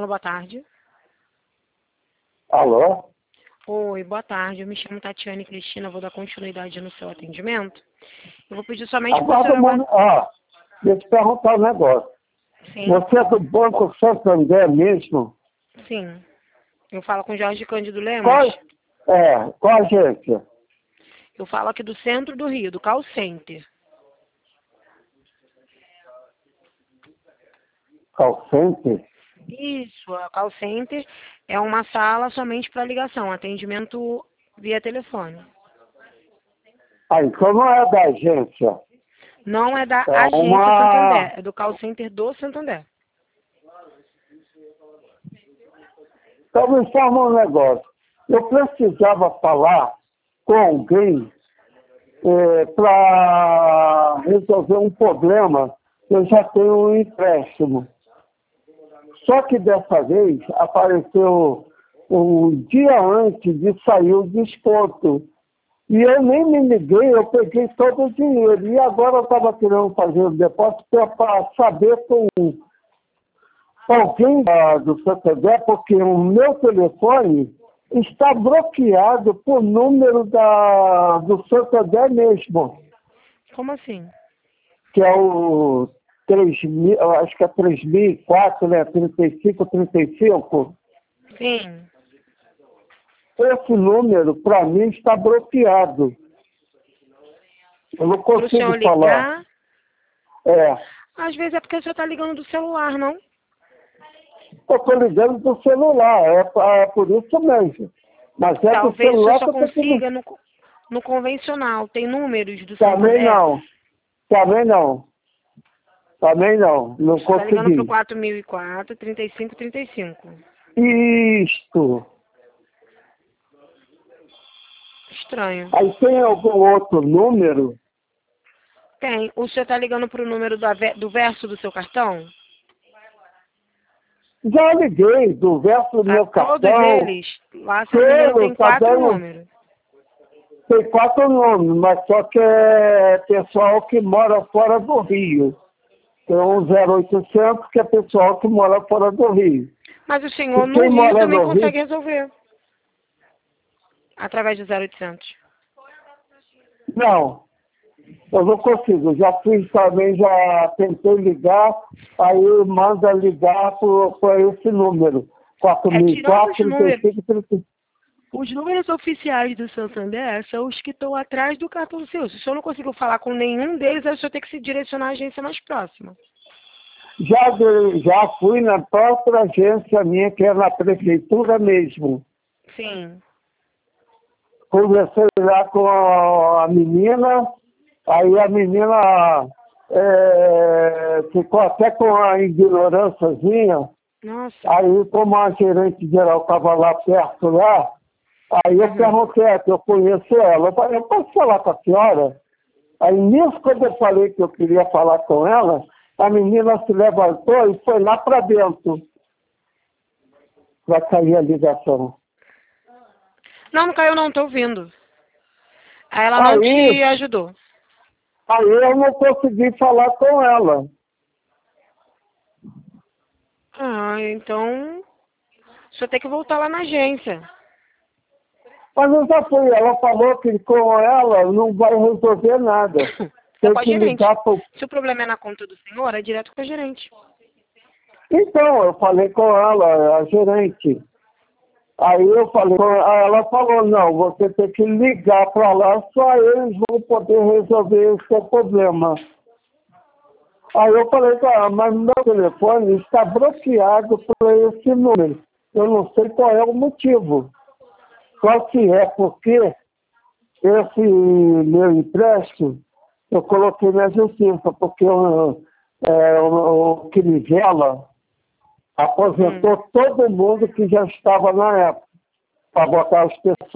boa tarde. Alô? Oi, boa tarde. Eu me chamo Tatiane Cristina, vou dar continuidade no seu atendimento. Eu vou pedir somente para Agora, você... deixa eu te perguntar um negócio. Sim, Você é do Banco Santander mesmo? sim. Eu falo com Jorge Cândido Qual, Lemos. qual agência? Eu falo aqui do centro do Rio, do call center. Call Center? Isso, a call center é uma sala somente para ligação, atendimento via telefone. Ah, então não é da agência. Não é da É agência uma... Santander, é do call center do Santander. Então me informa um negócio. Eu precisava falar com alguém para resolver um problema. Eu já tenho um empréstimo. Só que dessa vez apareceu um dia antes de sair o desconto. E eu nem me liguei, eu peguei todo o dinheiro. E agora eu estava querendo fazer o depósito para saber com alguém do Santander, porque o meu telefone está bloqueado por número do Santander mesmo, Como assim? que é o 3000, eu acho que é 3004, né? 35, 35. Sim. Esse número, para mim, está bloqueado. Eu não Para o senhor consigo falar. ligar, É, às vezes é porque o senhor está ligando do celular, não? eu estou ligando do celular, é por isso mesmo. Mas é do Talvez o senhor celular só que eu estou querendo. consiga no convencional. Tem números do Também Santander? não, também não, também não, não Você está ligando para o consegui. 4004, 3535. Isto. Estranho. Aí tem algum outro número? Tem. O senhor está ligando para o número do verso do seu cartão? Já liguei do verso do meu Todos cartão, eles, lá, se eu não me engano, todo, tem tá 4 dando, números. tem 4 nomes, mas só que é pessoal que mora fora do Rio. Tem um 0800 que é pessoal que mora fora do Rio. Mas o E senhor no quem Rio mora também no Rio, consegue resolver. Através do 0800. não, eu não consigo. Já fiz também, já tentei ligar, aí manda ligar para esse número. É tirando os 4004, números. 35, 35. Os números oficiais do Santander são os que estão atrás do cartão seu. Se o senhor não conseguiu falar com nenhum deles, aí o senhor tem que se direcionar à agência mais próxima. Já fui na própria agência minha, que é na prefeitura mesmo. Sim. Conversei lá com a menina, aí a menina ficou até com a ignorânciazinha. Nossa. Aí, como a gerente geral estava lá perto lá, aí eu perguntei, que eu conheço ela. Eu falei, eu posso falar com a senhora? Aí nisso, quando eu falei que eu queria falar com ela, a menina se levantou e foi lá para dentro para cair a ligação. Não, não caiu não, estou ouvindo. Aí ela não te Aí, ajudou. aí eu não consegui falar com ela. Ah, então o senhor tem que voltar lá na agência. Mas eu já fui, ela falou que com ela não vai resolver nada. É Tem com a que gerente. ligar para... Se o problema é na conta do senhor, é direto com a gerente. Então, eu falei com ela, a gerente. Aí eu falei, aí ela falou, não, você tem que ligar para lá, só eles vão poder resolver o seu problema. Aí eu falei, mas meu telefone está bloqueado por esse número. Eu não sei qual é o motivo. Só que é porque esse meu empréstimo eu coloquei na justiça, porque o Crivella aposentou todo mundo que já estava na época, para botar as pessoas